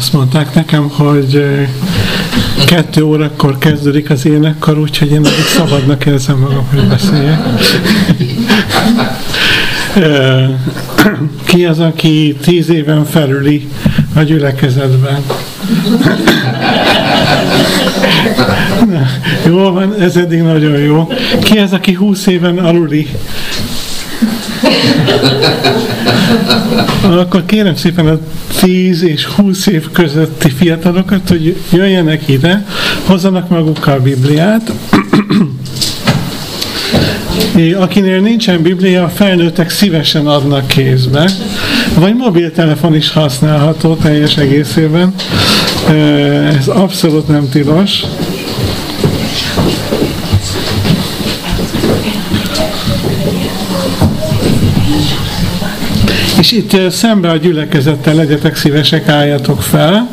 Azt mondták nekem, hogy 2 órakor kezdődik az énekkar, úgyhogy én addig szabadnak érzem magam, hogy beszéljek. Ki az, aki 10 éven felüli a gyülekezetben? Jó van, ez eddig nagyon jó. Ki az, aki 20 éven aluli? Akkor kérem szépen a 10 és 20 év közötti fiatalokat, hogy jöjjenek ide, hozzanak magukkal Bibliát. Akinél nincsen Biblia, a felnőttek szívesen adnak kézbe, vagy mobiltelefon is használható teljes egészében. Ez abszolút nem tilos. És itt szembe a gyülekezettel legyetek szívesek, álljatok fel.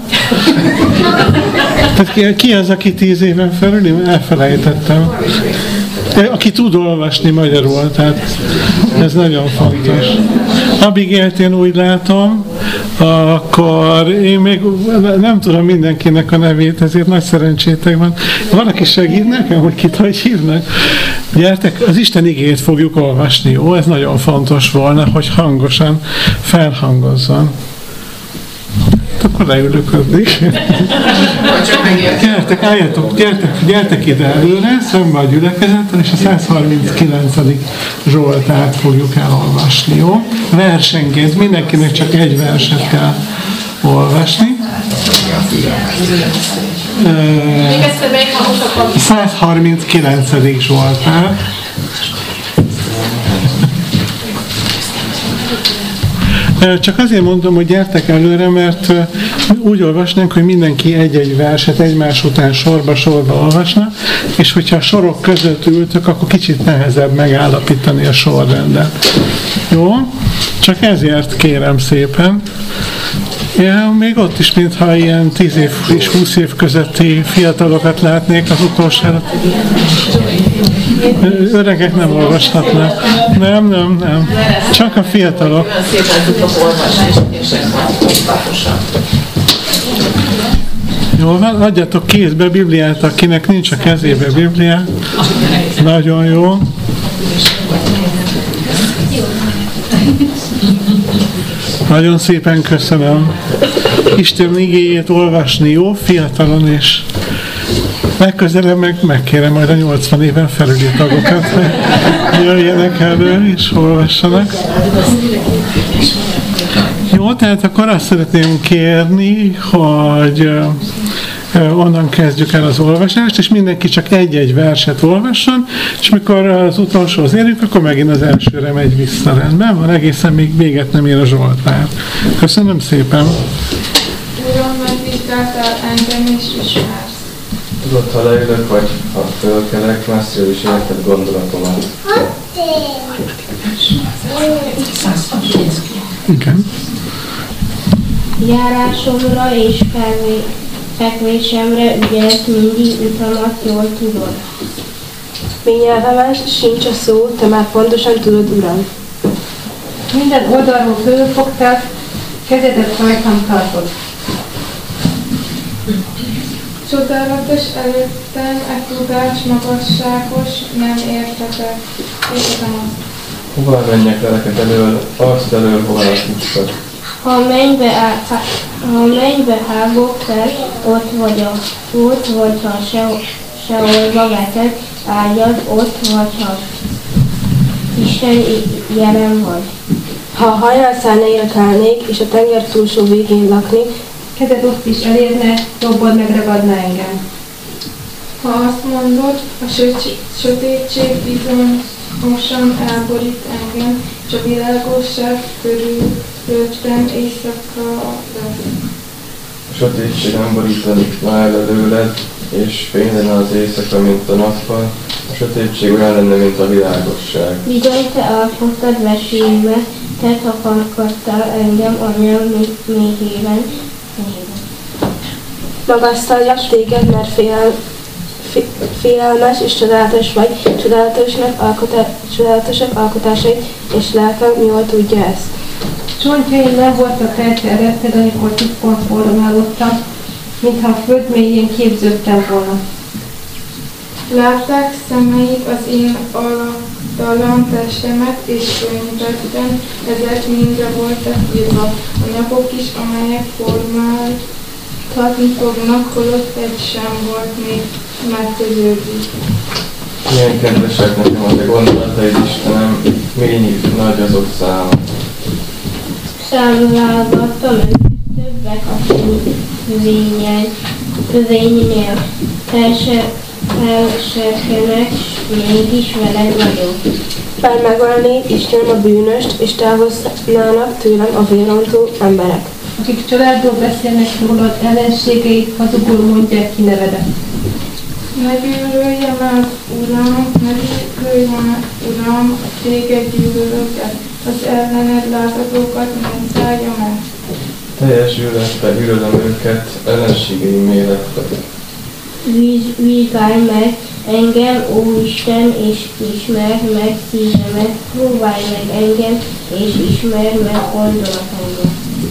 Tehát ki az, aki 10 éven felül? Elfelejtettem. Aki tud olvasni magyarul, tehát ez nagyon fontos. Abigail-t én úgy látom, akkor én még nem tudom mindenkinek a nevét, ezért nagy szerencsétek van. Valaki segít nekem, hogy kit hogy hívnak? Gyertek, az Isten igéjét fogjuk olvasni, jó? Ez nagyon fontos volna, hogy hangosan felhangozzon. Akkor leülök addig. Gyertek, álljatok, gyertek ide előre, szembe a gyülekezettel, és a 139. Zsoltárt fogjuk elolvasni, jó? Versenként, mindenkinek csak egy verset kell olvasni. 139. Zsoltár. Csak azért mondom, hogy gyertek előre, mert úgy olvasnánk, hogy mindenki egy-egy verset egymás után sorba olvasna, és hogyha a sorok között ültök, akkor kicsit nehezebb megállapítani a sorrendet. Jó? Csak ezért kérem szépen. Ja, még ott is, mintha ilyen 10 év és 20 év közötti fiatalokat látnék az utolsó. Öregek nem olvashatnak. Nem. Csak a fiatalok. Jó van, adjatok kézbe Bibliát, akinek nincs a kezébe Biblia. Nagyon jó. Nagyon szépen köszönöm. Isten igéjét olvasni jó, fiatalon is. Legközelebb megkérem majd a 80 éven felüli tagokat, hogy jöjjenek elő és olvassanak. Jó, tehát akkor azt szeretném kérni, hogy onnan kezdjük el az olvasást, és mindenki csak egy-egy verset olvasson, és mikor az utolsóhoz érünk, akkor megint az elsőre megy vissza, rendben van, egészen még véget nem ér a Zsoltár. Köszönöm szépen! Uram, megvizsgáltál engem és ismersz. Tudod, ha leülök, vagy ha fölkelek, messziről is érted gondolatomat. Igen. Járásomra és fekvésemre ügyelek, mindig utamat jól tudod. Mi nyelvemen sincs a szó, te már pontosan tudod, Uram. Minden oldalról fölfogtál, kezedet rajtam tartod. Csodálatos előttem, tudás magasságos, nem értetek. Értem azt. Hova menjek lelket elől, arcod elől, hova lakmutat? Ha a mennybe hágok fel, ott vagy ha sehol vetett ágyad, ott vagy ha Isten jelen vagy. Ha a hajnalszál énekelnék, és a tenger túlsó végén lakni, Kezed ott is elérne, jobbad megragadna engem. Ha azt mondod, a sötétség bizonyosan elborít engem, és a világosság körülöttem éjszaka lesz. A sötétség nem borítanik már előled, és fény lenne az éjszaka, mint a nappal. A sötétség olyan lenne, mint a világosság. Bizony te alkottad vesélybe, te takarkodtál engem anyám méhében. magasztaljak téged, mert félelmes és csodálatos vagy, csodálatosak alkotásaid, és lelkem jól tudja ezt. Csontjaim nem voltak elterjedted, amikor titkon formálódtam, mintha a föld mélyén képződtem volna. Látták szemeik az én alaptalan testemet, és könyvekben ezek mindre voltak írva. A napok is, amelyek formáltatni fognak, holott egy sem volt még megtöződik. Milyen kedvesek nekem a te gondolataid, Istenem, mennyi nagy azok száma. Számlálgattam őket többek a fővénynél. Felserkenek, mégis veled vagyok. Felmegölnéd, Istenem, a bűnöst, és távoznának tőlem a vérontó emberek. Akik családból beszélnek rólad, ellenségeid hazugul mondják ki nevedet. Ne gyűlöljem el, Uram, ne gyűlöljem el, Uram, téged gyűlölöket, az ellened lázadókat ne szálljam el. Teljes gyűlölettel gyűlölöm őket, ellenségeim mélettek. Vizsgálj meg engem, ó Isten, és ismerd meg szívemet, próbálj meg engem, és ismerd meg gondolataimat.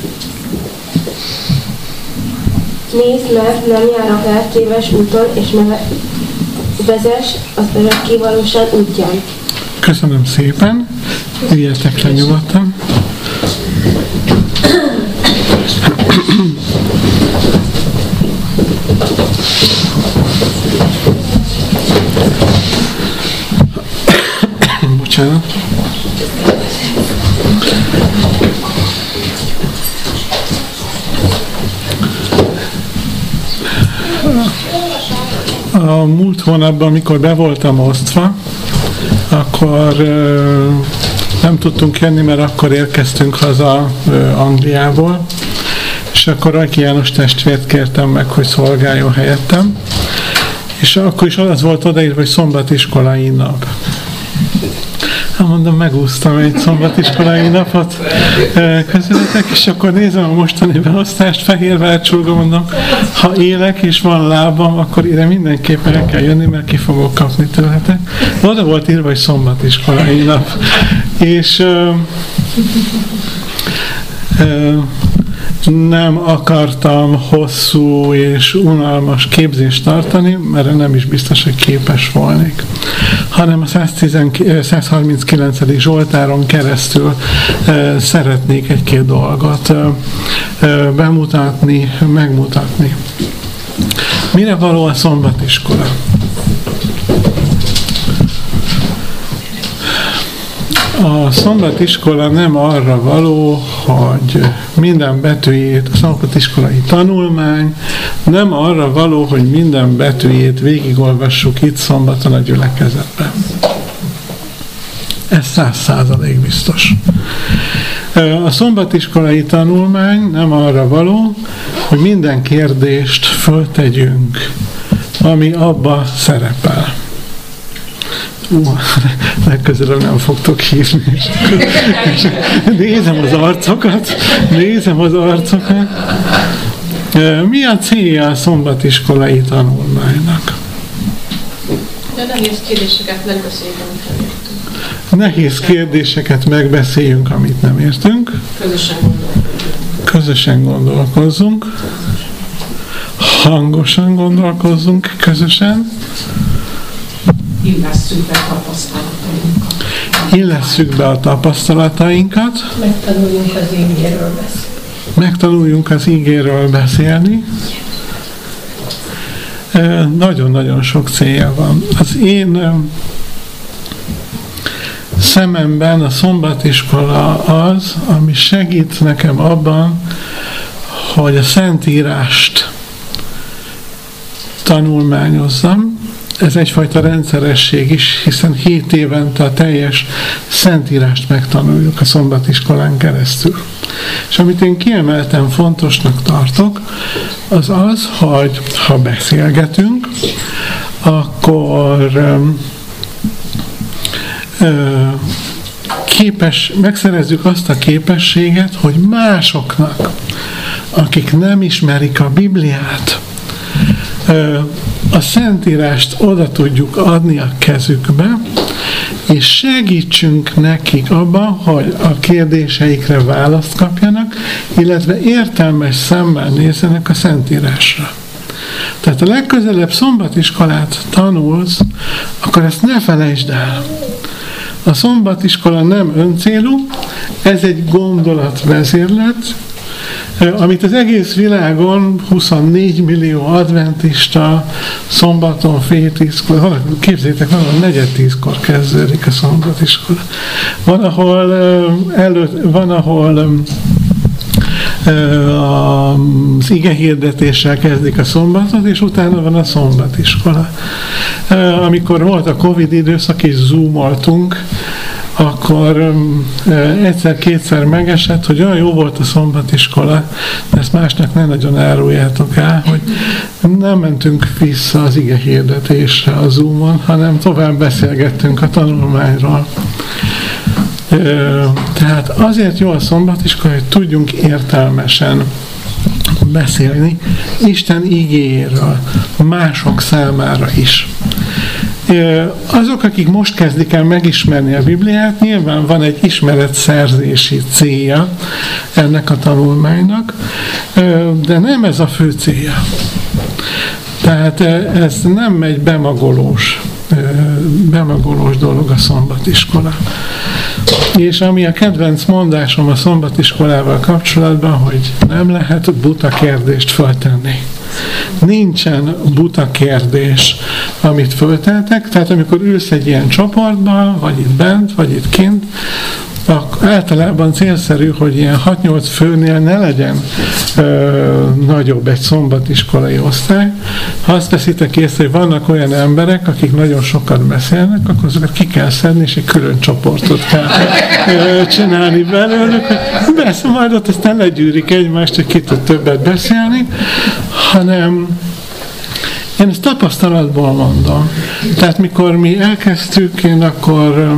Nézd, mert nem járok el téves úton, és vezess az örökké valóság útján. Köszönöm szépen, üljetek le nyugodtan. Bocsánat. A múlt hónapban, amikor be voltam osztva, akkor nem tudtunk jönni, mert akkor érkeztünk haza Angliából, és akkor Rajki János testvért kértem meg, hogy szolgáljon helyettem, és akkor is az volt odaírva, hogy szombatiskolai nap. Hát mondom, megúsztam egy szombatiskolai napot közületek, és akkor nézem a mostani beosztást, Fehérvárcsurgó, mondom, ha élek és van lábam, akkor ide mindenképpen el kell jönni, mert ki fogok kapni tőletek. Oda volt írva, hogy szombatiskolai nap. És nem akartam hosszú és unalmas képzést tartani, mert nem is biztos, hogy képes volnék, hanem a 139. Zsoltáron keresztül szeretnék egy-két dolgot bemutatni, megmutatni. Mire való a szombatiskola? A szombatiskola nem arra való, hogy minden betűjét, a szombatiskolai tanulmány nem arra való, hogy minden betűjét végigolvassuk itt szombaton a gyülekezetben. Ez 100% biztos. A szombatiskolai tanulmány nem arra való, hogy minden kérdést föltegyünk, ami abba szerepel. Legközelebb nem fogtok hívni. Nézem az arcokat. Mi a célja a szombatiskolai tanulmánynak? De nehéz kérdéseket megbeszéljünk, amit nem értünk. Nehéz kérdéseket megbeszéljünk, amit nem értünk. Közösen gondolkozzunk. Hangosan gondolkozzunk közösen. Illesszük be a tapasztalatainkat. Megtanuljunk az ígéről beszélni. Nagyon-nagyon sok célja van. Az én szememben a szombatiskola az, ami segít nekem abban, hogy a Szentírást tanulmányozzam. Ez egyfajta rendszeresség is, hiszen 7 évente a teljes Szentírást megtanuljuk a szombatiskolán keresztül. És amit én kiemelten fontosnak tartok, az az, hogy ha beszélgetünk, akkor megszerezzük azt a képességet, hogy másoknak, akik nem ismerik a Bibliát, a Szentírást oda tudjuk adni a kezükbe, és segítsünk nekik abban, hogy a kérdéseikre választ kapjanak, illetve értelmes szemmel nézzenek a Szentírásra. Tehát a legközelebb szombatiskolát tanulsz, akkor ezt ne felejtsd el. A szombatiskola nem öncélú, ez egy gondolatvezérlet, amit az egész világon 24 millió adventista szombaton fél 10-kor, képzeljétek, valahol 9:10-kor kezdődik a szombatiskola. Van, ahol az igehirdetéssel kezdik a szombatot, és utána van a szombatiskola. Amikor volt a Covid időszak, és zoomoltunk, akkor egyszer-kétszer megesett, hogy olyan jó volt a szombatiskola, de ezt másnak ne nagyon áruljátok el, hogy nem mentünk vissza az igehirdetésre a Zoomon, hanem tovább beszélgettünk a tanulmányról. Tehát azért jó a szombatiskola, hogy tudjunk értelmesen beszélni Isten igéjéről, mások számára is. Azok, akik most kezdik el megismerni a Bibliát, nyilván van egy ismeretszerzési célja ennek a tanulmánynak, de nem ez a fő célja. Tehát ez nem egy bemagolós dolog a szombatiskola. És ami a kedvenc mondásom a szombatiskolával kapcsolatban, hogy nem lehet buta kérdést föltenni. Nincsen buta kérdés, amit fölteltek, tehát amikor ülsz egy ilyen csoportban, vagy itt bent, vagy itt kint, általában célszerű, hogy ilyen 6-8 főnél ne legyen nagyobb egy szombatiskolai osztály. Ha azt veszitek észre, hogy vannak olyan emberek, akik nagyon sokat beszélnek, akkor azokat ki kell szedni, és egy külön csoportot kell csinálni belőlük. Persze, majd ott aztán legyűrik egymást, hogy ki tud többet beszélni, hanem én ezt tapasztalatból mondom. Tehát mikor mi elkezdtük, én akkor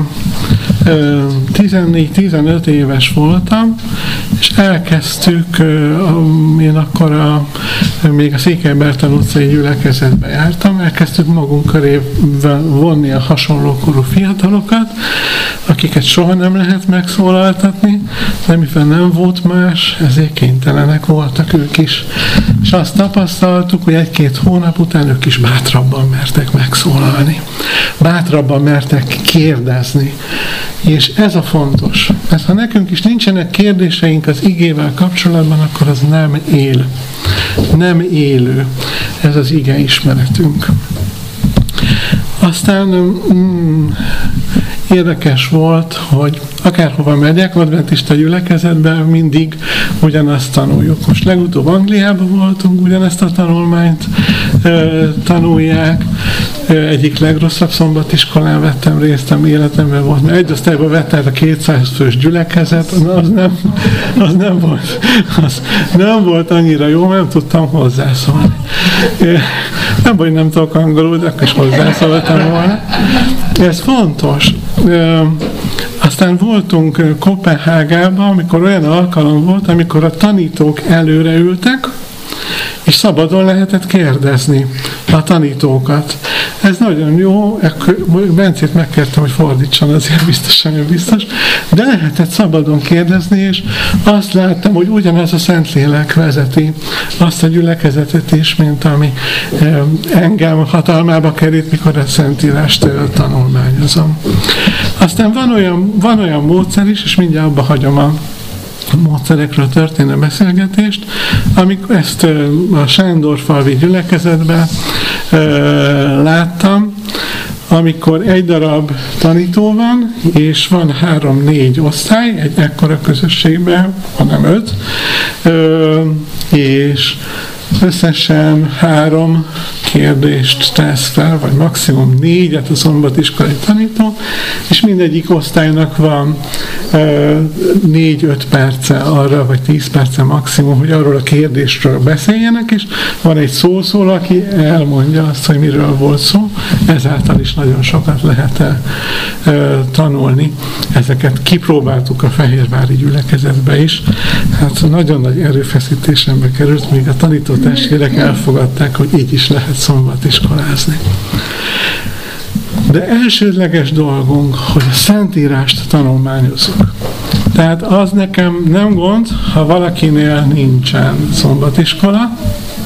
14-15 éves voltam, és elkezdtük, én akkor még a Székely Bertalan utcai gyülekezetbe jártam, elkezdtük magunk köré vonni a hasonlókorú fiatalokat, akiket soha nem lehet megszólaltatni, de mivel nem volt más, ezért kénytelenek voltak ők is. És azt tapasztaltuk, hogy 1-2 hónap után ők is bátrabban mertek megszólalni. Bátrabban mertek kérdezni. És ez a fontos. Mert ha nekünk is nincsenek kérdéseink az igével kapcsolatban, akkor az nem él. Nem élő. Ez az ige ismeretünk. Aztán érdekes volt, hogy akárhova megyek, adventista gyülekezetben mindig ugyanazt tanuljuk. Most legutóbb Angliában voltunk, ugyanezt a tanulmányt tanulják. Egyik legrosszabb szombatiskolán vettem részt, ami életemben volt, mert egy osztályban vettem a 200 fős gyülekezet, az nem volt annyira jó, nem tudtam hozzászólni. Nem baj, nem tudok angolul, de akkor is hozzászóltam volna. Ez fontos. Aztán voltunk Kopenhágában, amikor olyan alkalom volt, amikor a tanítók előre ültek, és szabadon lehetett kérdezni a tanítókat. Ez nagyon jó, Bencét megkértem, hogy fordítson, azért biztos, de lehetett szabadon kérdezni, és azt láttam, hogy ugyanaz a Szentlélek vezeti azt a gyülekezetet is, mint ami engem hatalmába került, mikor a Szentírást tanulmányozom. Aztán van olyan módszer is, és mindjárt abba hagyom a módszerekről történő beszélgetést, amikor ezt a Sándorfalvi gyülekezetben láttam, amikor egy darab tanító van, és van 3-4 osztály, egy ekkora közösségben, hanem 5, és összesen 3 kérdést tesz fel, vagy maximum 4-et a szombatiskolai tanító, és mindegyik osztálynak van 4-5 perce arra, vagy 10 perce maximum, hogy arról a kérdésről beszéljenek, és van egy szószól, aki elmondja azt, hogy miről volt szó, ezáltal is nagyon sokat lehet tanulni. Ezeket kipróbáltuk a fehérvári gyülekezetbe is, hát nagyon nagy erőfeszítésembe került, még a tanítótestvérek elfogadták, hogy így is lehet szombatiskolázni. De elsődleges dolgunk, hogy a Szentírást tanulmányozzuk. Tehát az nekem nem gond, ha valakinél nincsen szombatiskola.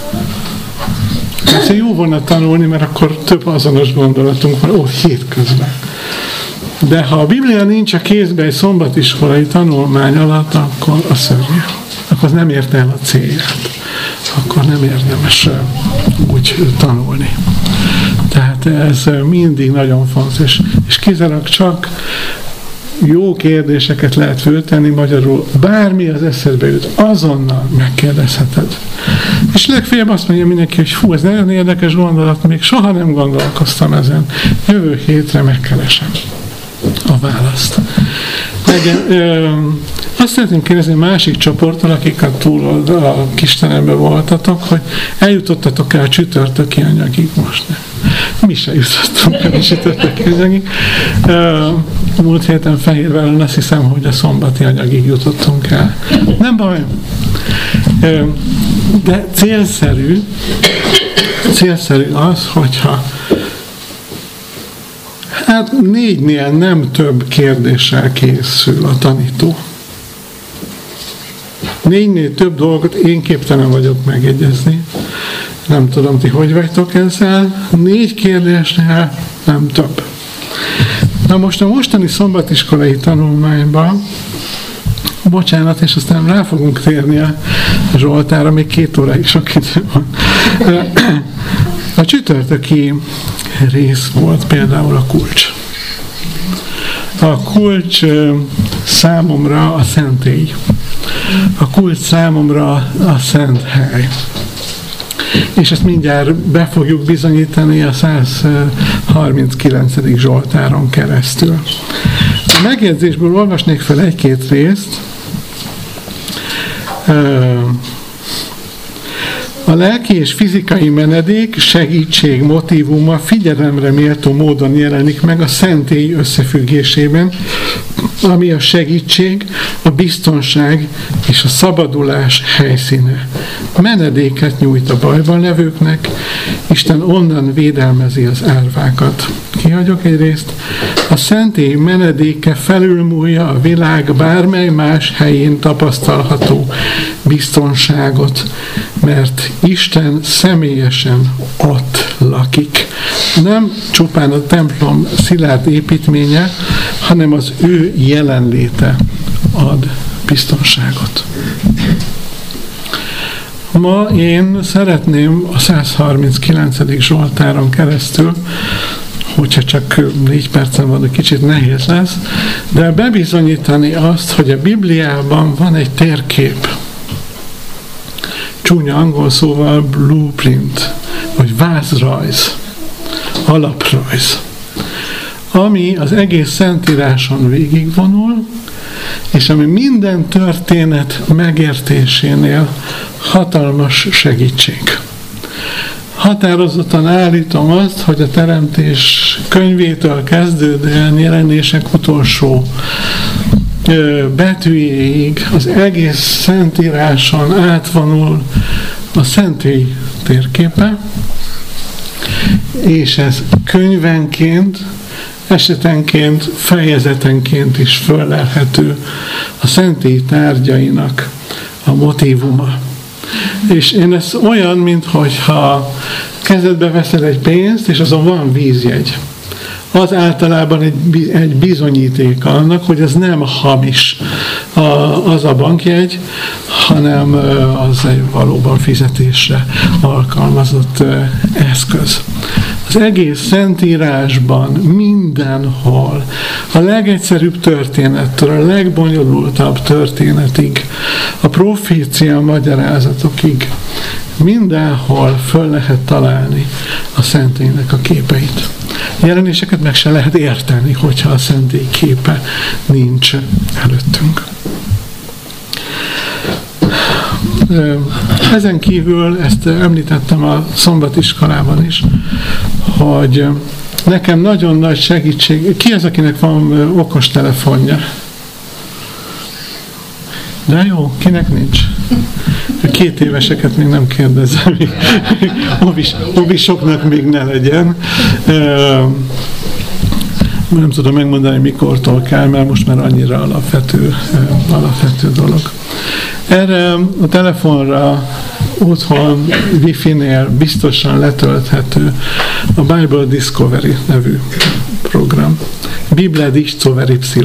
Ezt jó volna tanulni, mert akkor több azonos gondolatunk van hétközben. De ha a Biblia nincs a kézbe egy szombatiskolai tanulmány alatt, akkor a szörnyű. Akkor az nem érte el a célját. Akkor nem érdemes úgy tanulni. Tehát ez mindig nagyon fontos, és kizárólag csak jó kérdéseket lehet föltenni magyarul, bármi az eszedbe jut, azonnal megkérdezheted. És legfeljebb azt mondja mindenki, hogy fú, ez nagyon érdekes gondolat, még soha nem gondolkoztam ezen. Jövő hétre megkeresem a választ. Azt szeretném kérdezni a másik csoporttól, akik túl a Kistenemben voltatok, hogy eljutottatok el a csütörtöki anyagig most nem. Mi se jutottunk el a csütörtöki anyagig. Múlt héten Fehérváron azt hiszem, hogy a szombati anyagig jutottunk el. Nem baj. De célszerű az, hogyha hát 4-nél nem több kérdéssel készül a tanító. 4-nél több dolgot én képtelen vagyok megegyezni. Nem tudom, ti hogy vagytok ezzel. 4 kérdésnél nem több. Na most a mostani szombatiskolai tanulmányban, bocsánat, és aztán rá fogunk térni a Zsoltára, még 2 óráig sok idő van. A csütörtöki rész volt például a kulcs. A kulcs számomra a szentély. A kulcs számomra a szent hely. És ezt mindjárt be fogjuk bizonyítani a 139. Zsoltáron keresztül. A megjegyzésből olvasnék fel 1-2 részt. A lelki és fizikai menedék, segítség motívuma figyelemre méltó módon jelenik meg a szentély összefüggésében, ami a segítség, a biztonság és a szabadulás helyszíne. Menedéket nyújt a bajban levőknek, Isten onnan védelmezi az árvákat. Kihagyok egy részt. A szentély menedéke felülmúlja a világ bármely más helyén tapasztalható biztonságot, mert Isten személyesen ott lakik. Nem csupán a templom szilárd építménye, hanem az ő jelenléte ad biztonságot. Ma én szeretném a 139. Zsoltáron keresztül, hogyha csak 4 percen van, egy kicsit nehéz lesz, de bebizonyítani azt, hogy a Bibliában van egy térkép, csúnya angol szóval blueprint, vagy vázrajz, alaprajz, ami az egész Szentíráson végigvonul, és ami minden történet megértésénél hatalmas segítség. Határozottan állítom azt, hogy a teremtés könyvétől kezdődően jelenések utolsó betűjéig az egész Szentíráson átvonul a szentély térképe, és ez könyvenként, esetenként, fejezetenként is föllelhető a szentély tárgyainak a motívuma. És én ez olyan, mintha kezedbe veszel egy pénzt, és azon van vízjegy. Az általában egy bizonyíték annak, hogy ez nem hamis az a bankjegy, hanem az egy valóban fizetésre alkalmazott eszköz. Az egész Szentírásban mindenhol, a legegyszerűbb történettől a legbonyolultabb történetig, a profécia magyarázatokig mindenhol föl lehet találni a szentélynek a képeit. Jelenéseket meg se lehet érteni, hogyha a szentély képe nincs előttünk. Ezen kívül, ezt említettem a szombatiskolában is, hogy nekem nagyon nagy segítség, ki az, akinek van okostelefonja? De jó, kinek nincs? A 2 éveseket még nem kérdezem, Nem tudom megmondani, mikortól kell, mert most már annyira alapvető dolog. Erre a telefonra otthon Wi-Fi-nél biztosan letölthető a Bible Discovery nevű program. Bible Discovery Y.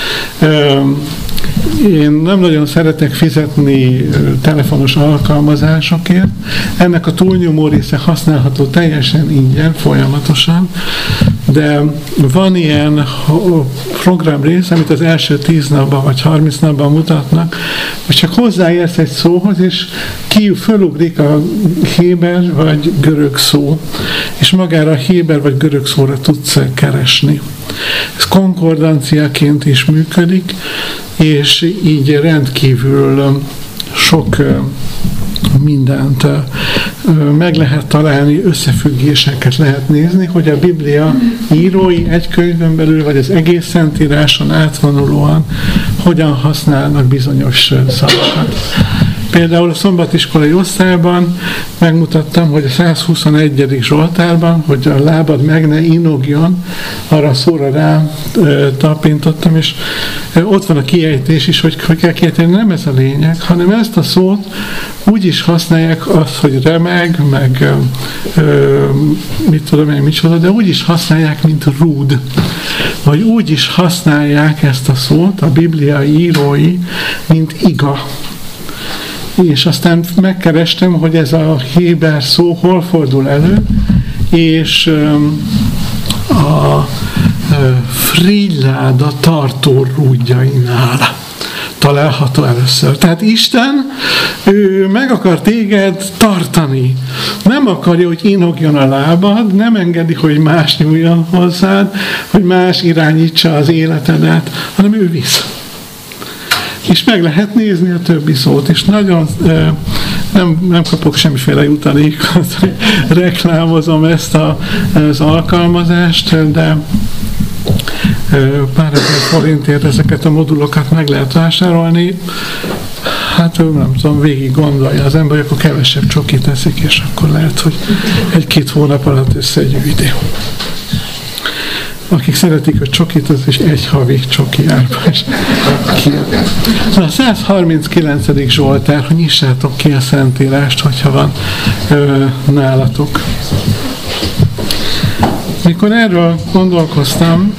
Én nem nagyon szeretek fizetni telefonos alkalmazásokért. Ennek a túlnyomó része használható teljesen ingyen, folyamatosan, de van ilyen programrész, amit az első 10 napban vagy 30 napban mutatnak, hogy csak hozzáérsz egy szóhoz, és fölugrik a héber vagy görög szó, és magára a héber vagy görög szóra tudsz keresni. Ez konkordanciaként is működik, és így rendkívül sok mindent meg lehet találni, összefüggéseket lehet nézni, hogy a Biblia írói egy könyvön belül, vagy az egész Szentíráson átvonulóan hogyan használnak bizonyos szavakat. Például a szombatiskolai osztályban megmutattam, hogy a 121. Zsoltárban, hogy a lábad meg ne inogjon, arra a szóra rá tapintottam, és ott van a kiejtés is, hogy kell kiejteni, nem ez a lényeg, hanem ezt a szót úgy is használják azt, hogy remeg, meg mit tudom én, micsoda, de úgy is használják, mint rúd. Vagy úgy is használják ezt a szót a Biblia írói, mint iga. És aztán megkerestem, hogy ez a héber szó hol fordul elő, és a frigyláda tartó rúdjainál található először. Tehát Isten, ő meg akar téged tartani. Nem akarja, hogy inogjon a lábad, nem engedi, hogy más nyúljon hozzád, hogy más irányítsa az életedet, hanem ő visz. És meg lehet nézni a többi szót, és nagyon nem kapok semmiféle jutalékot, hogy reklámozom ezt az alkalmazást, de pár ezer forintért ezeket a modulokat meg lehet vásárolni. Hát nem tudom, végig gondolja az ember, akkor kevesebb csokit eszik, és akkor lehet, hogy 1-2 hónap alatt összegyűjti. Akik szeretik a csokit, az is egy havi csoki árba is. A 139. Zsoltár, hogy nyissátok ki a Szentírást, hogyha van nálatok. Mikor erről gondolkoztam,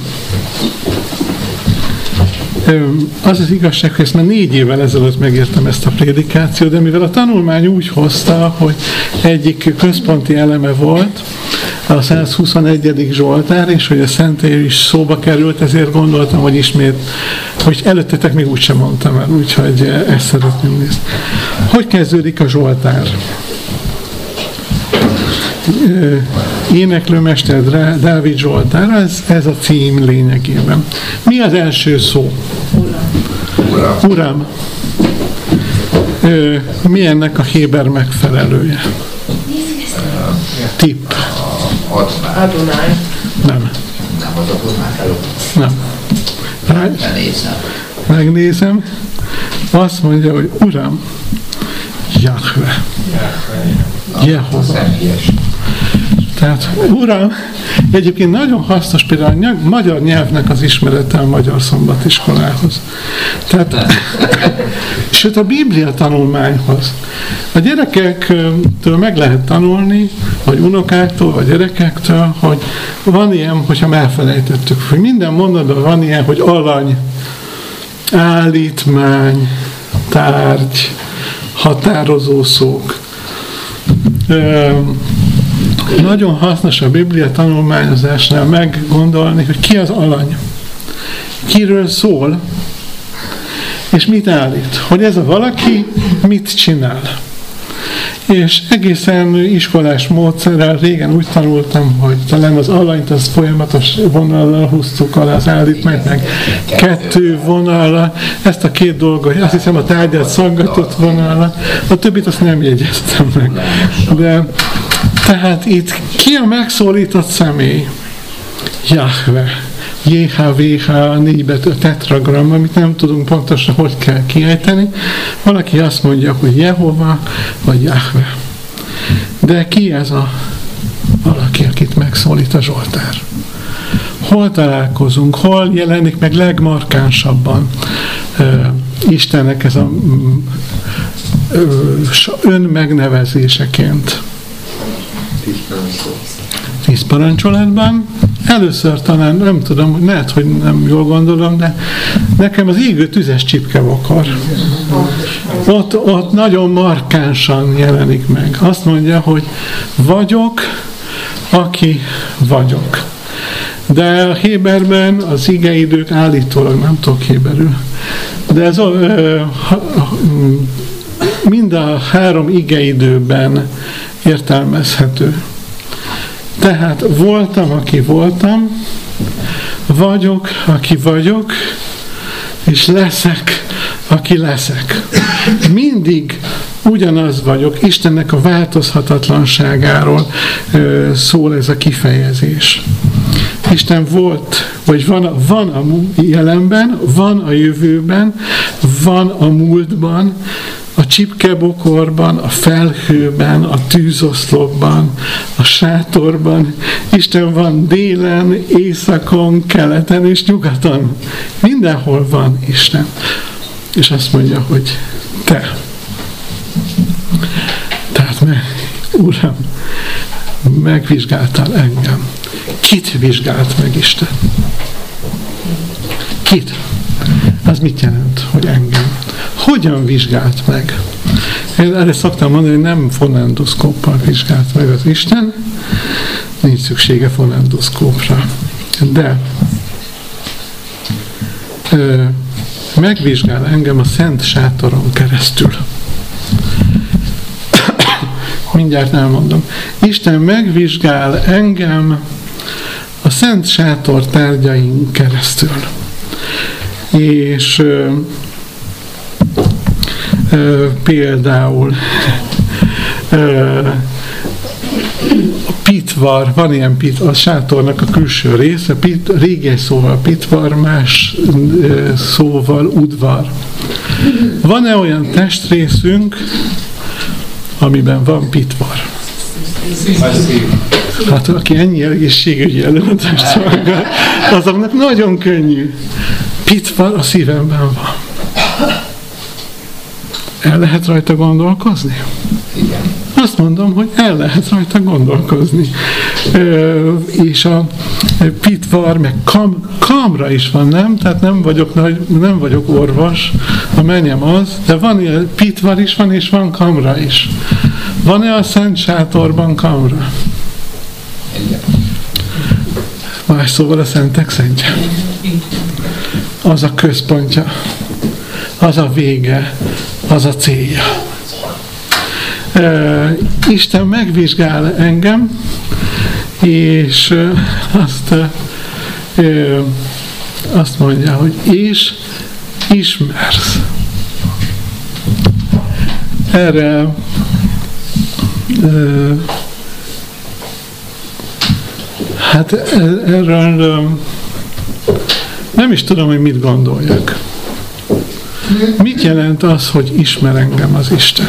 az igazság, hogy ezt már 4 évvel ezelőtt megértem ezt a prédikációt, de mivel a tanulmány úgy hozta, hogy egyik központi eleme volt a 121. Zsoltár, és hogy a Szentély is szóba került, ezért gondoltam, hogy ismét, hogy előttetek még úgysem mondtam el, úgyhogy ezt szeretném nézni. Hogy kezdődik a Zsoltár? Éneklőmester Dávid Zsoltár, ez a cím lényegében. Mi az első szó? Uram. Mi ennek a héber megfelelője? Tipp. Adonai. Nem. Nem az Adonai. Nem. Megnézem. Azt mondja, hogy Uram, Jahve. Jehova. Tehát, Uram, egyébként nagyon hasznos például a magyar nyelvnek az ismerete a magyar szombatiskolához. Tehát, sőt a Biblia tanulmányhoz. A gyerekektől meg lehet tanulni, vagy unokáktól, vagy gyerekektől, hogy van ilyen, hogyha elfelejtettük, hogy minden mondatban van ilyen, hogy alany, állítmány, tárgy, határozó szók. Nagyon hasznos a Biblia tanulmányozásnál meggondolni, hogy ki az alany, kiről szól, és mit állít, hogy ez a valaki mit csinál. És egészen iskolás módszerrel régen úgy tanultam, hogy talán az alanyt az folyamatos vonallal húztuk alá, az állítmányt meg 2 vonallal, ezt a 2 dolgot, azt hiszem a tárgyat szaggatott vonallal, a többit azt nem jegyeztem meg. De tehát itt ki a megszólított személy? Jahve. JHVH, a 4 betű tetragram, amit nem tudunk pontosan, hogy kell kiejteni. Valaki azt mondja, hogy Jehova, vagy Jahve. De ki ez a valaki, akit megszólít a Zsoltár? hol találkozunk, hol jelenik meg legmarkánsabban Istennek ez a önmegnevezéseként. 10 parancsolatban. Először talán, nem tudom, lehet, hogy nem jól gondolom, de nekem az égő tüzes csipkebokor. Ott nagyon markánsan jelenik meg. Azt mondja, hogy vagyok, aki vagyok. De a héberben az igeidők állítólag, nem tudok héberül, de ez mind a 3 igeidőben értelmezhető. Tehát voltam, aki voltam, vagyok, aki vagyok, és leszek, aki leszek. Mindig ugyanaz vagyok. Istennek a változhatatlanságáról szól ez a kifejezés. Isten volt, vagy van a jelenben, van a jövőben, van a múltban, a csipkebokorban, a felhőben, a tűzoszlopban, a sátorban. Isten van délen, északon, keleten és nyugaton. Mindenhol van Isten. És azt mondja, hogy te. Tehát Uram, megvizsgáltál engem. Kit vizsgált meg Isten? Kit? Az mit jelent, hogy engem? Hogyan vizsgált meg? Én erre szoktam mondani, hogy nem fonendoszkóppal vizsgált meg az Isten, nincs szüksége fonendoszkópra. De megvizsgál engem a Szent Sátoron keresztül. Mindjárt elmondom. Isten megvizsgál engem a Szent Sátor tárgyain keresztül. És például a pitvar, van ilyen a sátornak a külső része, régi szóval pitvar, más szóval udvar. Van-e olyan testrészünk, amiben van pitvar? Hát aki ennyi egészségügyi előadást szolgál, azoknak nagyon könnyű. Pitvar a szívemben van. El lehet rajta gondolkozni? Igen. Azt mondom, hogy el lehet rajta gondolkozni. És a pitvar, meg kamra is van, nem? Tehát nem vagyok orvos, a mennyem az, de van ilyen pitvar is van, és van kamra is. Van-e a Szent Sátorban kamra? Igen. Más szóval a Szentek Szentje. Az a központja, az a vége, az a célja. Isten megvizsgál engem, és azt mondja, hogy és ismersz. Erre hát erről nem is tudom, hogy mit gondoljak. Mit jelent az, hogy ismer engem az Isten?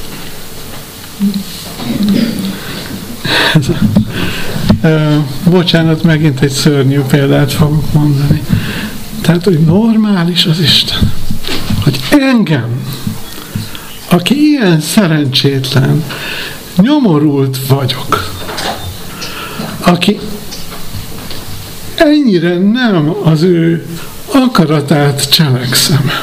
Bocsánat, megint egy szörnyű példát fogok mondani. Tehát, hogy normális az Isten. Hogy engem, aki ilyen szerencsétlen, nyomorult vagyok, aki ennyire nem az ő akaratát cselekszem,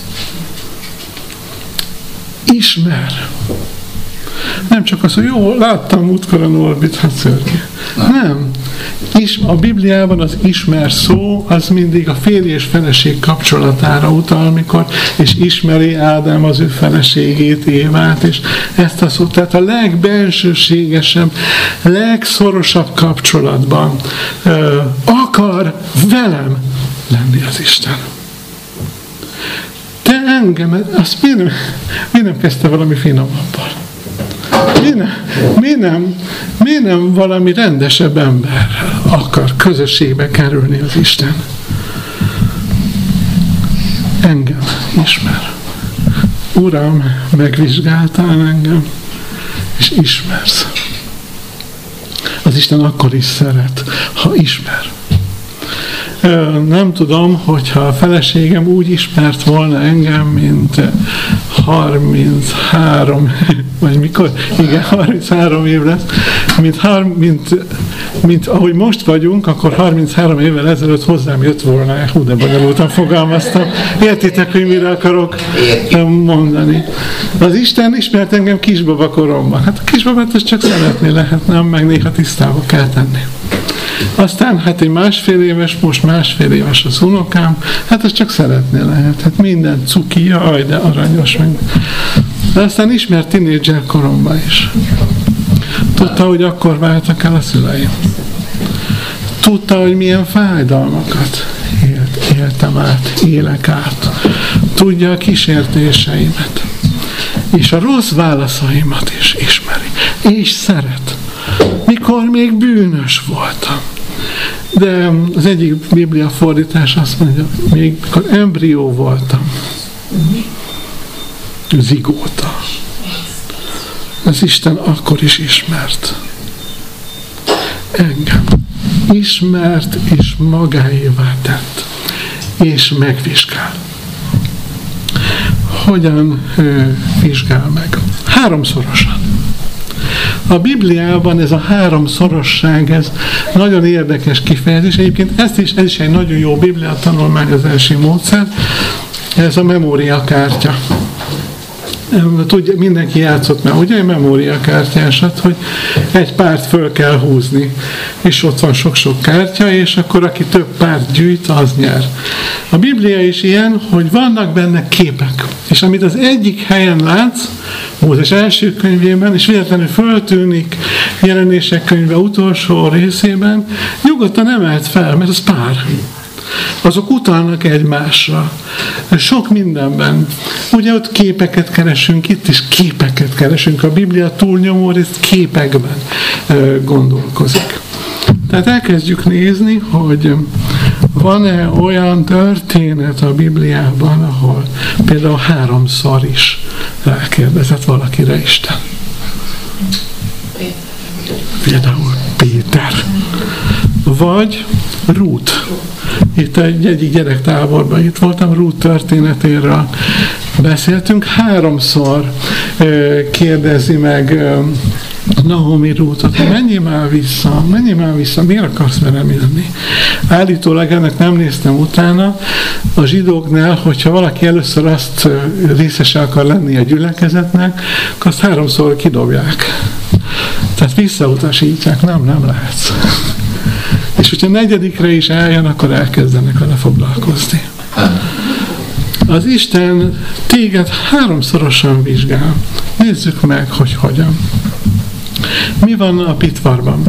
ismer. Nem csak az, hogy jó, láttam múltkor a Norbit, hát szörnyű. Nem. A Bibliában az ismer szó, az mindig a férj és feleség kapcsolatára utal, mikor, és ismeri Ádám az ő feleségét, Évát, és ezt a szót, tehát a legbensőségesebb, legszorosabb kapcsolatban akar velem lenni az Isten. Te engem, azt mi nem kezdte valami finomabbal? Mi nem valami rendesebb emberrel akar közösségbe kerülni az Isten? Engem ismer. Uram, megvizsgáltál engem, és ismersz. Az Isten akkor is szeret, ha ismer. Nem tudom, hogyha a feleségem úgy ismert volna engem, mint 33, vagy mikor? Igen, 33 év lesz, mint ahogy most vagyunk, akkor 33 évvel ezelőtt hozzám jött volna, de bonyolultan fogalmaztam. Értitek, hogy mire akarok mondani. Az Isten ismert engem kisbaba koromban. Hát a kisbabát azt csak szeretni lehet, nem? Meg néha tisztába kell tenni. Aztán hát egy másfél éves, most másfél éves az unokám, hát azt csak szeretni lehet. Hát minden cuki, jaj, de aranyos meg. De aztán ismert tínédzser koromban is. Tudta, hogy akkor váltak el a szüleim. Tudta, hogy milyen fájdalmakat éltem át, élek át. Tudja a kísértéseimet. És a rossz válaszaimat is ismeri. És szeret. Mikor még bűnös voltam. De az egyik Biblia fordítás azt mondja, még mikor embrió voltam. Zigóta. Az Isten akkor is ismert. Engem. Ismert és magáévá tett. És megvizsgál. Hogyan vizsgál meg? Háromszorosan. A Bibliában ez a háromszorosság, ez nagyon érdekes kifejezés. Egyébként ez is egy nagyon jó Biblia tanulmányozási módszer. Ez a memóriakártya. Tudja, mindenki játszott már, ugye, egy memóriakártyásat, hogy egy párt föl kell húzni, és ott van sok-sok kártya, és akkor aki több párt gyűjt, az nyer. A Biblia is ilyen, hogy vannak benne képek, és amit az egyik helyen látsz, Mózes első könyvében, és véletlenül föltűnik Jelenések könyve utolsó részében, nyugodtan emelt fel, mert az pár. Azok utalnak egymásra. Sok mindenben. Ugye ott képeket keresünk, itt is képeket keresünk. A Biblia túlnyomó részt képekben gondolkozik. Tehát elkezdjük nézni, hogy van-e olyan történet a Bibliában, ahol például háromszor is rákérdezett valakire Isten. Például Péter. Vagy Rút. Itt egyik gyerektáborban itt voltam, Rút történetéről beszéltünk. Háromszor kérdezi meg Naomi Rútot, hogy menjél már vissza, miért akarsz velem jönni? Állítólag ennek nem néztem utána, a zsidóknál, hogyha valaki először azt részese akar lenni a gyülekezetnek, akkor azt háromszor kidobják. Tehát visszautasítják, nem lehetsz. És hogyha negyedikre is eljön, akkor elkezdenek vele foglalkozni. Az Isten téged háromszorosan vizsgál. Nézzük meg, hogy hogyan. Mi van a pitvarban?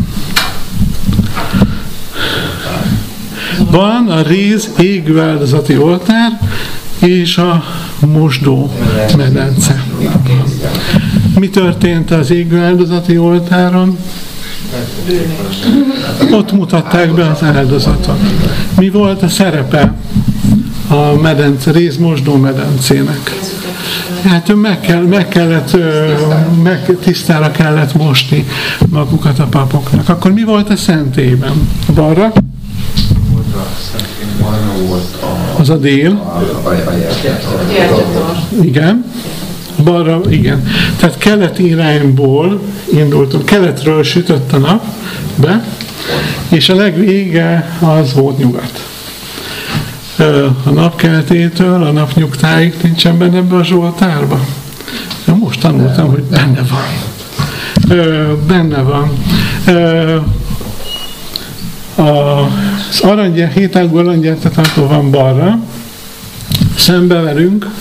Van a réz égő áldozati oltár és a mosdó medence. Mi történt az égő áldozati oltáron? Ott mutatták be az áldozatot. Mi volt a szerepe a medence, rézmosdó medencének? Hát tisztára kellett mosni magukat a papoknak. Akkor mi volt a szentélyben? Balra? Az a dél. Igen. Balra, igen. Tehát keleti irányból indultunk, keletről sütött a nap be, és a legvége az volt nyugat. A napkeltétől a napnyugtáig nincsen benne ebbe a Zsoltárba. Most tanultam, hogy benne van. Benne van. Az hétágú aranygyertetartó van balra, szembe velünk.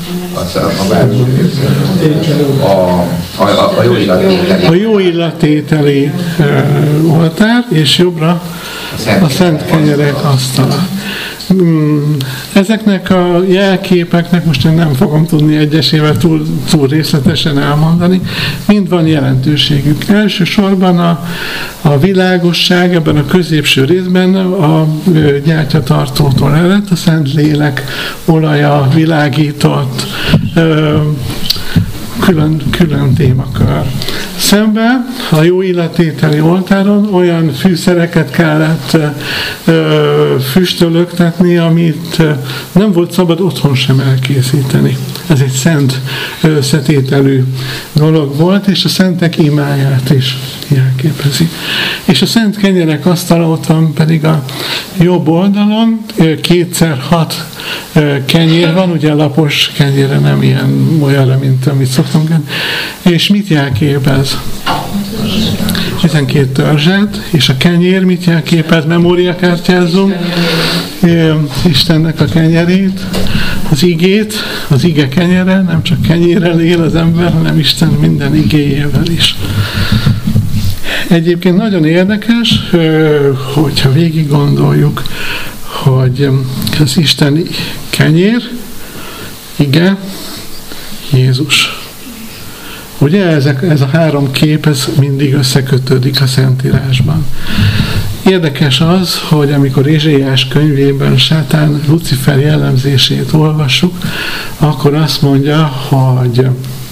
A jó illetételi oltár, és jobbra a szent kenyerek asztala. Ezeknek a jelképeknek most én nem fogom tudni egyesével túl részletesen elmondani, mind van jelentőségük. Elsősorban a világosság ebben a középső részben a gyertyatartótól eredt, a Szent Lélek olaja világított, külön témakör. Szemben a jó illattételi oltáron olyan fűszereket kellett füstölöktetni, amit nem volt szabad otthon sem elkészíteni. Ez egy szent összetételű dolog volt, és a szentek imáját is jelképezi. És a szent kenyerek asztala ott van pedig a jobb oldalon, 2x6 kenyér van, ugye lapos kenyére, nem ilyen olyanra, mint amit szoktunk enni. És mit jelképez? 12 törzset, és a kenyér mit jelképez? Memóriakártyázzunk Istennek a kenyerét, az igét, az ige kenyere, nem csak kenyérrel él az ember, hanem Isten minden igéjével is. Egyébként nagyon érdekes, hogyha végig gondoljuk, hogy az Isten kenyér, ige, Jézus. Ugye ez a három kép, ez mindig összekötődik a Szentírásban. Érdekes az, hogy amikor Ézsaiás könyvében Sátán Lucifer jellemzését olvassuk, akkor azt mondja, hogy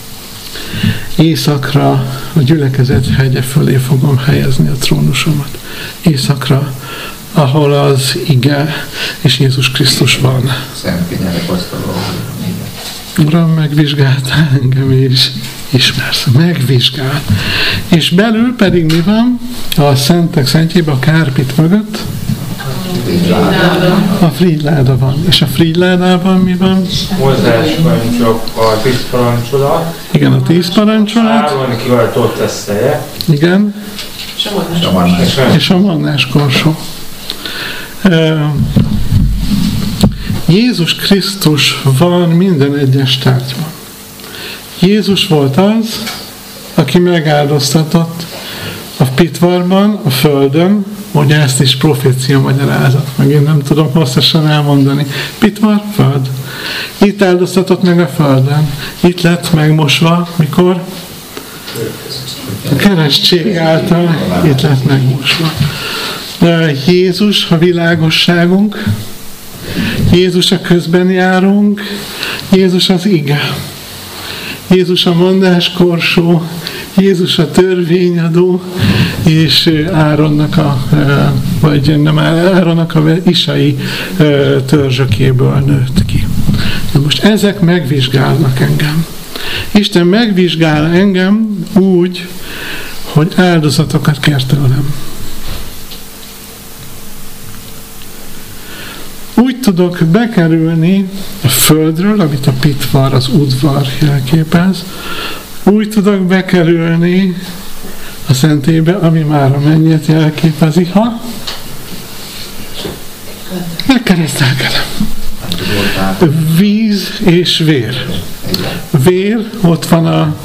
északra a gyülekezet hegye fölé fogom helyezni a trónusomat. Északra, ahol az ige és Jézus Krisztus van. Szent kenyerek asztalon. Uram, megvizsgáltál engem is. Ismersz, megvizsgál. És belül pedig mi van? A szentek szentjében, a kárpit mögött? A frigyláda van. És a frigyládában mi van? Mózes parancsok, a 10 parancsolat. Igen, a 10 parancsolat. Áron kiváltott eszteje. Igen. És a mannás korsó. Jézus Krisztus van minden egyes tárgyban. Jézus volt az, aki megáldoztatott a pitvarban, a földön, ugye ezt is profécia magyarázat, meg én nem tudom hosszasan elmondani. Pitvar, föld. Itt áldoztatott meg a földön. Itt lett megmosva, mikor? A keresztség által itt lett megmosva. Jézus a világosságunk, Jézus a közben járunk, Jézus az ige. Jézus a mondáskorsó, Jézus a törvényadó, és Áronnak a Isai törzsökéből nőtt ki. Na most ezek megvizsgálnak engem. Isten megvizsgál engem úgy, hogy áldozatokat kér tőlem. Úgy tudok bekerülni a földről, amit a pitvar, az udvar jelképez, úgy tudok bekerülni a szentélybe, ami már a mennyet jelképezi, ha megkeresztelkedem. Víz és vér. Vér, ott van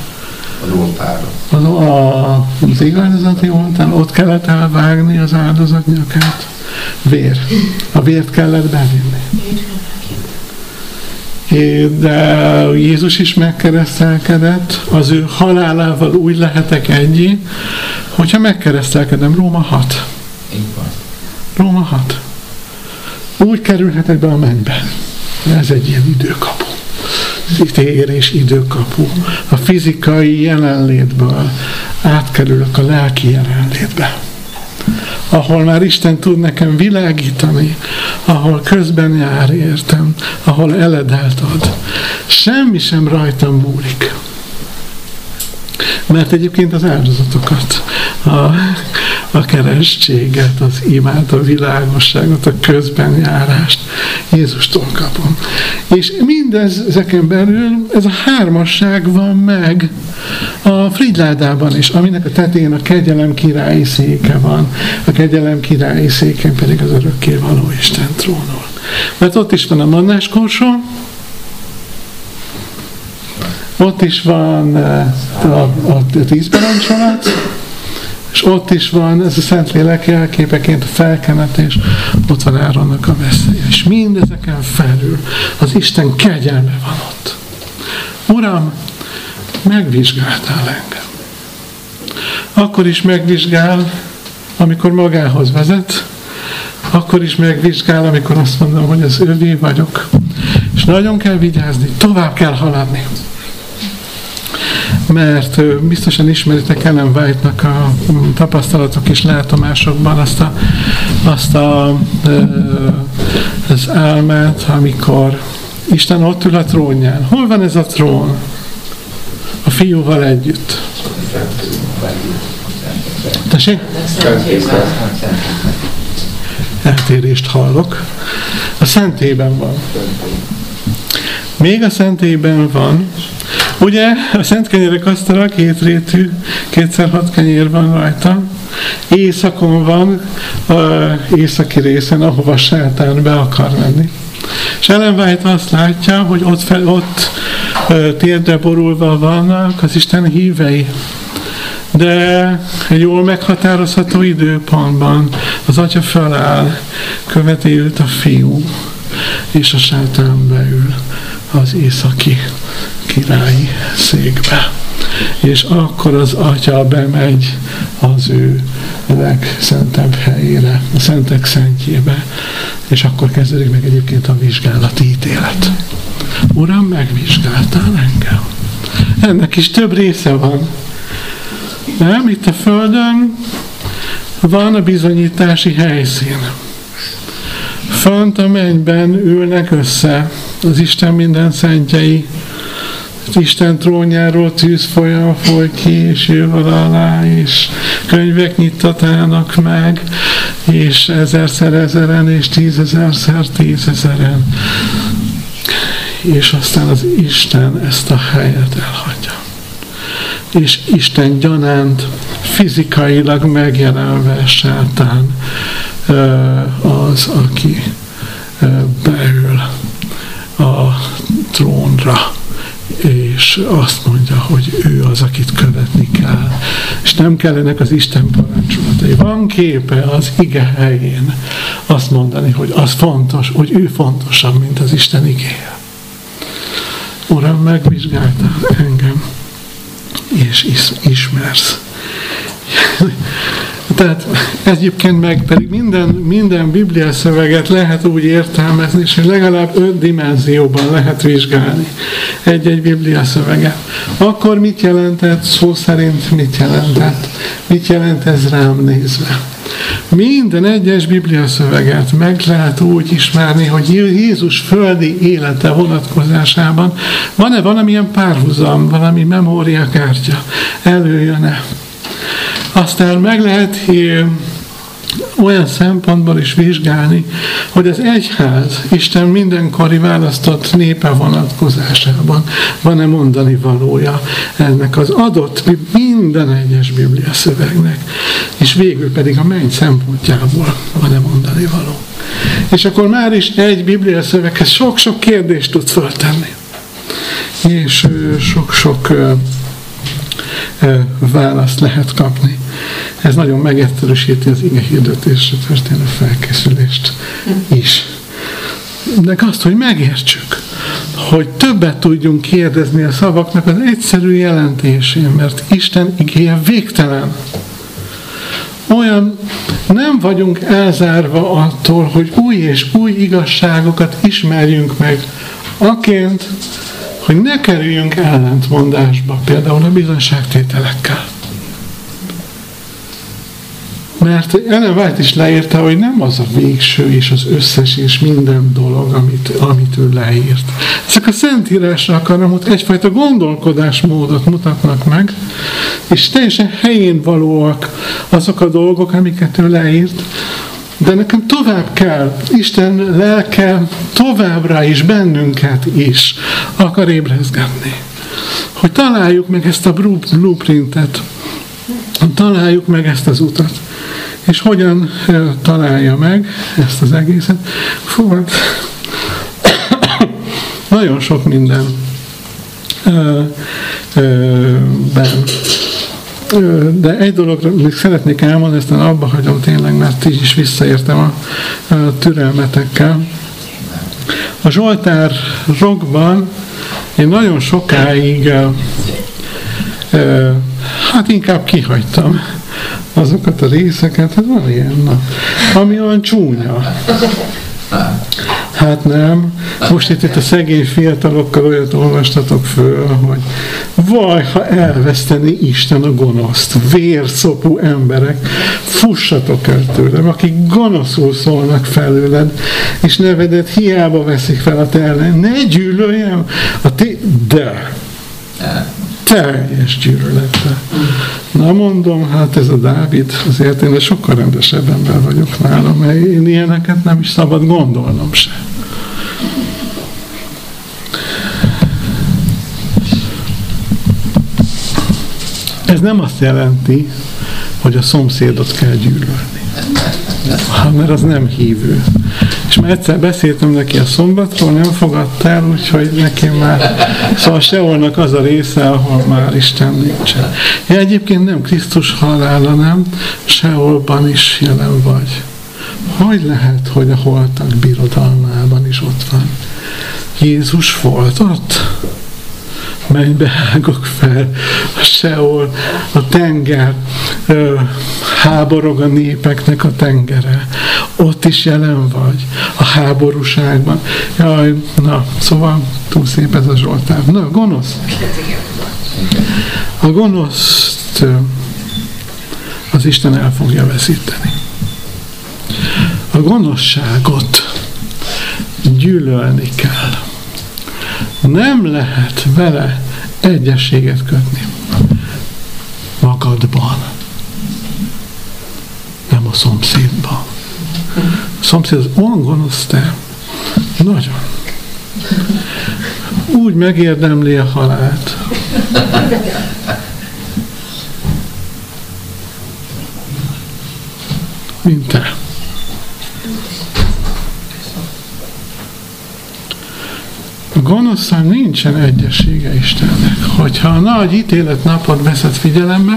az igazati oltán, ott kellett elvágni az áldozat nyakát. Vér. A vért kellett bevinni. De Jézus is megkeresztelkedett, az ő halálával úgy lehetek egyé, hogyha megkeresztelkedem. Róma 6. Róma 6. Úgy kerülhetek be a mennybe. Ez egy ilyen időkapu. Tér és időkapu. A fizikai jelenlétből átkerülök a lelki jelenlétbe. Ahol már Isten tud nekem világítani, ahol közben jár értem, ahol eledelt ad. Semmi sem rajtam múlik. Mert egyébként az áldozatokat, a keresztséget, az imát, a világosságot, a közben járást Jézustól kapom. És mindezeken belül ez a hármasság van meg a frigyládában is, aminek a tetején a kegyelem királyi széke van. A kegyelem királyi széken pedig az örökkévaló Isten trónol. Mert ott is van a mannáskorsó, ott is van a 10 parancsolat, és ott is van ez a Szentlélek jelképeként a felkenetés, ott van Áronnak a veszélye. És mindezeken felül az Isten kegyelme van ott. Uram, megvizsgáltál engem. Akkor is megvizsgál, amikor magához vezet, akkor is megvizsgál, amikor azt mondom, hogy az övé vagyok. És nagyon kell vigyázni, tovább kell haladni. mert biztosan ismeritek Ellen White-nak a tapasztalatok és látomásokban az álmát, amikor Isten ott ül a trónján. Hol van ez a trón? A fiúval együtt. Tessék? Eltérést hallok. A szentélyben van. Még a szentélyben van. Ugye a szent kenyérek asztala kétrétű, 2x6 kenyér van rajta. Északon van, északi részen, ahova sátán be akar menni. És Ellen White azt látja, hogy ott térdre borulva vannak az Isten hívei. De egy jól meghatározható időpontban az atya feláll, követi őt a fiú, és a sátán beül az északi királyi székbe. És akkor az atya bemegy az ő legszentebb helyére, a szentek szentjébe, és akkor kezdődik meg egyébként a vizsgálati ítélet. Uram, megvizsgáltál engem? Ennek is több része van. Nem? Itt a Földön van a bizonyítási helyszín. Fönt a mennyben ülnek össze az Isten minden szentjei, az Isten trónjáról tűzfolyam foly ki, és jövel alá, és könyvek nyittatának meg, és 1000-szer 1000-en, és 10.000-szer 10.000-en. És aztán az Isten ezt a helyet elhagyja. És Isten gyanánt fizikailag megjelenve sátán az, aki beül a trónra, és azt mondja, hogy ő az, akit követni kell. És nem kellenek az Isten parancsolatai. Van képe az ige helyén azt mondani, hogy az fontos, hogy ő fontosabb, mint az Isten igéje. Uram, megvizsgáltál engem, és ismersz. Tehát egyébként meg pedig minden Biblia szöveget lehet úgy értelmezni, és legalább 5 dimenzióban lehet vizsgálni egy-egy Biblia szöveget. Akkor mit jelentett, szó szerint mit jelentett? Mit jelent ez rám nézve? Minden egyes Biblia szöveget meg lehet úgy ismerni, hogy Jézus földi élete vonatkozásában van-e valamilyen párhuzam, valami memóriakártya, előjön-e. Aztán meg lehet olyan szempontból is vizsgálni, hogy az egyház Isten mindenkori választott népe vonatkozásában van-e mondani valója ennek az adott minden egyes Biblia szövegnek, és végül pedig a menny szempontjából van-e mondani való. És akkor már is egy Biblia szöveghez sok-sok kérdést tudsz föltenni. És sok-sok választ lehet kapni. Ez nagyon megegyszerűsíti az ige hirdetésre történő felkészülést is. De azt, hogy megértsük, hogy többet tudjunk kérdezni a szavaknak az egyszerű jelentésén, mert Isten igéje végtelen. Olyan nem vagyunk elzárva attól, hogy új és új igazságokat ismerjünk meg, aként, hogy ne kerüljünk ellentmondásba, például a bizonyságtételekkel. Mert Ellen White is leírta, hogy nem az a végső és az összes és minden dolog, amit ő leírt. Ezek a Szentírásnak, hanem ott egyfajta gondolkodásmódot mutatnak meg, és teljesen helyén valóak azok a dolgok, amiket ő leírt, de nekem tovább kell, Isten lelke továbbra is bennünket is akar ébrezgetni. Hogy találjuk meg ezt a blueprintet, találjuk meg ezt az utat. És hogyan találja meg ezt az egészet? Fú, nagyon sok minden de egy dologra még szeretnék elmondani, aztán abba hagyom tényleg, mert így is visszaértem a türelmetekkel. A Zsoltár rokban én nagyon sokáig hát inkább kihagytam azokat a részeket, hát van ilyen, ami olyan csúnya. Hát nem. Most itt a szegény fiatalokkal olyat olvastatok föl, hogy vaj, ha elveszteni Isten a gonoszt, vérszopó emberek, fussatok el tőlem, akik gonoszul szólnak felőled, és nevedet hiába veszik fel a te ellen. Ne gyűlöljem de teljes gyűlölettel. Na mondom, hát ez a Dávid, azért én sokkal rendesebb ember vagyok nálam, mert én ilyeneket nem is szabad gondolnom se. Ez nem azt jelenti, hogy a szomszédot kell gyűlölni. Mert az nem hívő. És már egyszer beszéltem neki a szombatról, nem fogadta el, úgyhogy neki már, szóval Seolnak az a része, ahol már Isten nincsen. Ja, egyébként nem Krisztus halála, nem, Seolban is jelen vagy. Hogy lehet, hogy a holtak birodalmában is ott van? Jézus volt ott? Mennybe hágok fel, a Seol, a tenger, háborog a népeknek a tengere. Ott is jelen vagy, a háborúságban. Jaj, na, szóval túl szép ez a Zsoltár. Na, gonosz. A gonoszt az Isten el fogja veszíteni. A gonoszságot gyűlölni kell. Nem lehet vele egyességet kötni. Magadban. Nem a szomszédban. A szomszéd az olyan gonosz te. Nagyon. Úgy megérdemli a halált. Mint te. A gonoszszal nincsen egyessége Istennek. Hogyha a nagy ítéletnapot veszed figyelembe,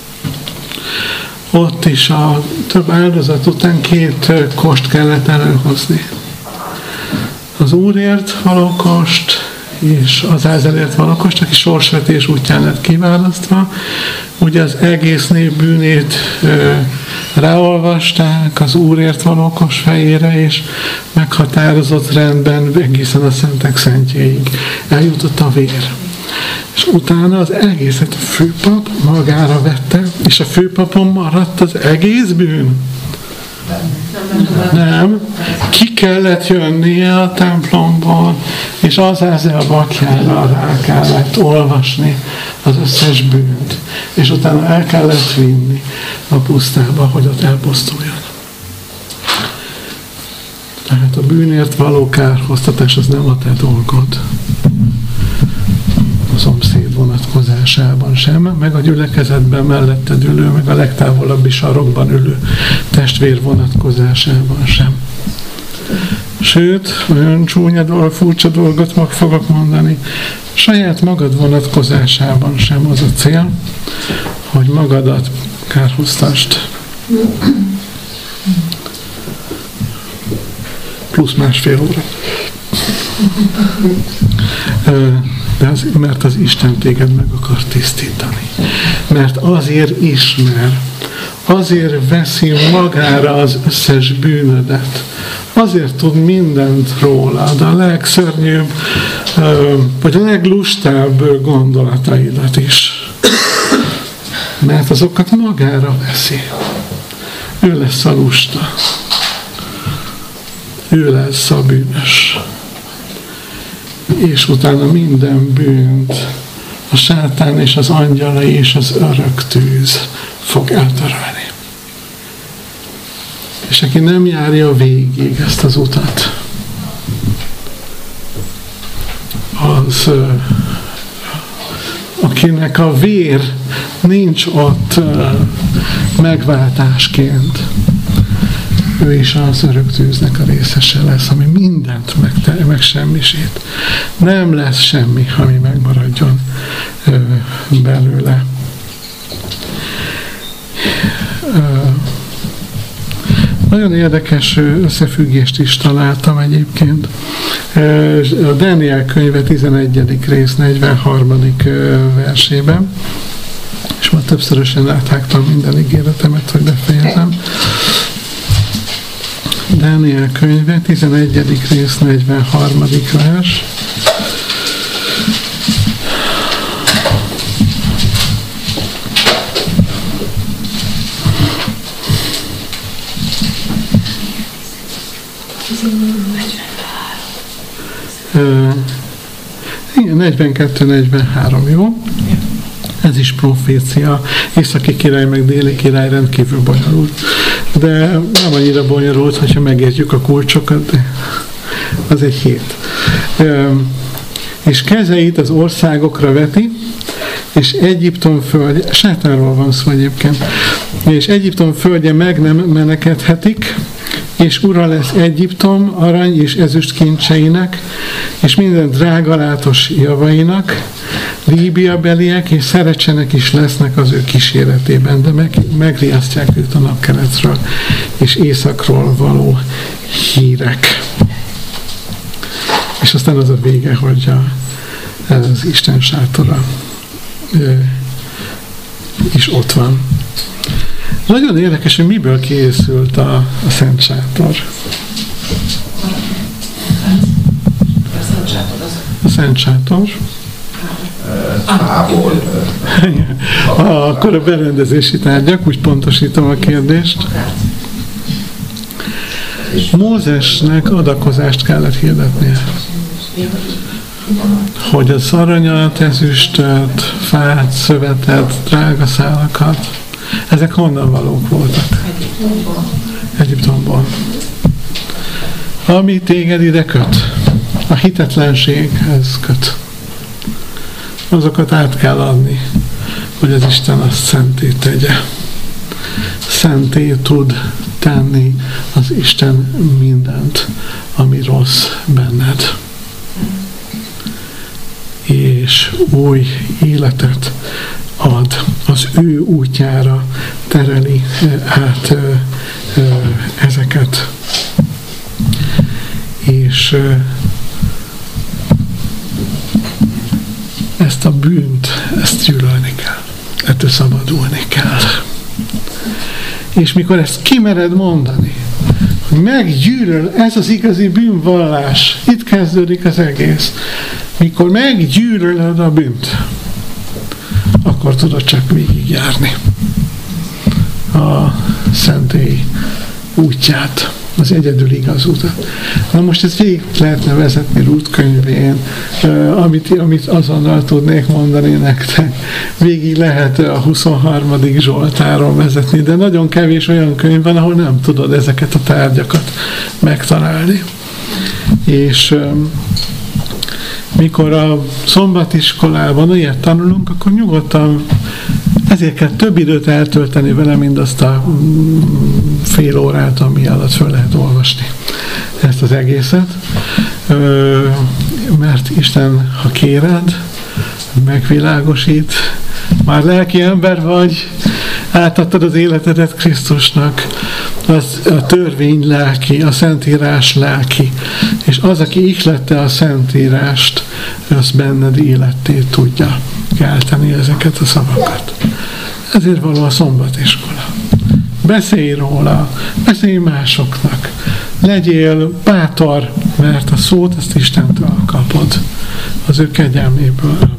ott is a több áldozat után 2 kost kellett előhozni. Az Úrért való kost, és az Ázelért való kost, aki sorsvetés útján lett kiválasztva. Ugye az egész nép bűnét ráolvasták az Úrért való kost fejére, és meghatározott rendben egészen a szentek szentjéig eljutott a vér. És utána az egészet a főpap magára vette, és a főpapon maradt az egész bűn. Nem. Ki kellett jönnie a templomból, és Azázel bakjára rá kellett olvasni az összes bűnt, és utána el kellett vinni a pusztába, hogy ott elpusztuljon. Tehát a bűnért való kárhoztatás az nem a te dolgod. A szomszéd vonatkozásában sem, meg a gyülekezetben melletted ülő, meg a legtávolabbi sarokban ülő testvér vonatkozásában sem. Sőt, olyan csúnya furcsa dolgot fogok mondani, saját magad vonatkozásában sem az a cél, hogy magadat kárhoztasd. Plusz 1,5 óra. Mert az Isten téged meg akar tisztítani. Mert azért ismer, azért veszi magára az összes bűnödet, azért tud mindent rólad, a legszörnyűbb, vagy a leglustább gondolataidat is. Mert azokat magára veszi. Ő lesz a lusta. Ő lesz a bűnös. És utána minden bűnt a sátán és az angyalai és az örök tűz fog eltörölni. És aki nem járja végig ezt az utat, az, akinek a vér nincs ott megváltásként, ő is az örök tűznek a részese lesz, ami mindent megsemmisít. Nem lesz semmi, ami megmaradjon belőle. Nagyon érdekes összefüggést is találtam egyébként. A Dániel könyve 11. rész 43. versében, és már többszörösen áthágtam minden ígéretemet, hogy befejezem. Dániel könyve, 11. rész, 43. vers. Igen, 42-43, jó? Ez is profécia. Északi király meg déli király rendkívül bonyolult. De nem annyira bonyolult, hogyha megértjük a kulcsokat, de az egy hét. És kezeit az országokra veti, és Egyiptom földje, sátánról van szó egyébként, és Egyiptom földje meg nem menekedhetik, és ura lesz Egyiptom arany és ezüst kincseinek, és minden drágalátos javainak, Líbia beliek és szerecsenek is lesznek az ő kíséretében, de megriasztják őt a napkeletről és északról való hírek. És aztán az a vége, hogy az Isten sátora is ott van. Nagyon érdekes, hogy miből készült a Szent Sátor. A Szent Sátor. Akkor a berendezési tárgyak, úgy pontosítom a kérdést. Mózesnek adakozást kellett hirdetnie. Hogy az aranyat, ezüstöt, fát, szövetet, drágaszálakat, ezek honnan valók voltak? Egyiptomból. Ami téged ide köt, a hitetlenséghez köt. Azokat át kell adni, hogy az Isten azt szenté tegye. Szenté tud tenni az Isten mindent, ami rossz benned. És új életet ad, az ő útjára tereli át ezeket. És ezt a bűnt, ezt gyűlölni kell. Ettől szabadulni kell. És mikor ezt kimered mondani, hogy meggyűlöl, ez az igazi bűnvallás, itt kezdődik az egész. Mikor meggyűlölöd a bűnt, akkor tudod csak végigjárni a szentély útját, az egyedül igaz utat. Na most ezt végig lehetne vezetni Rút könyvén, amit azonnal tudnék mondani nektek. Végig lehet a 23. Zsoltáron vezetni, de nagyon kevés olyan könyv van, ahol nem tudod ezeket a tárgyakat megtalálni. És mikor a szombatiskolában ilyet tanulunk, akkor nyugodtan ezért kell több időt eltölteni vele, mint azt a fél órát, ami alatt föl lehet olvasni ezt az egészet. Mert Isten, ha kéred, megvilágosít, már lelki ember vagy, átadtad az életedet Krisztusnak, a törvény lelki, a Szentírás lelki, és az, aki ihlette a Szentírást, az benned életté tudja kelteni ezeket a szavakat. Ezért való a szombatiskola. Beszélj róla, beszélj másoknak, legyél bátor, mert a szót ezt Istentől kapod, az ő kegyelméből.